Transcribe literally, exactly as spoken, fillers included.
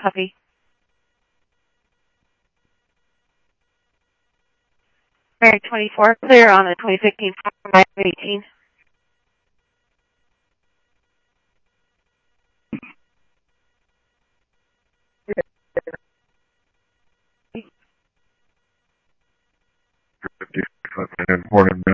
Copy. Mary twenty-four, clear on the twenty fifteen five eighteen. fifty-five minute morning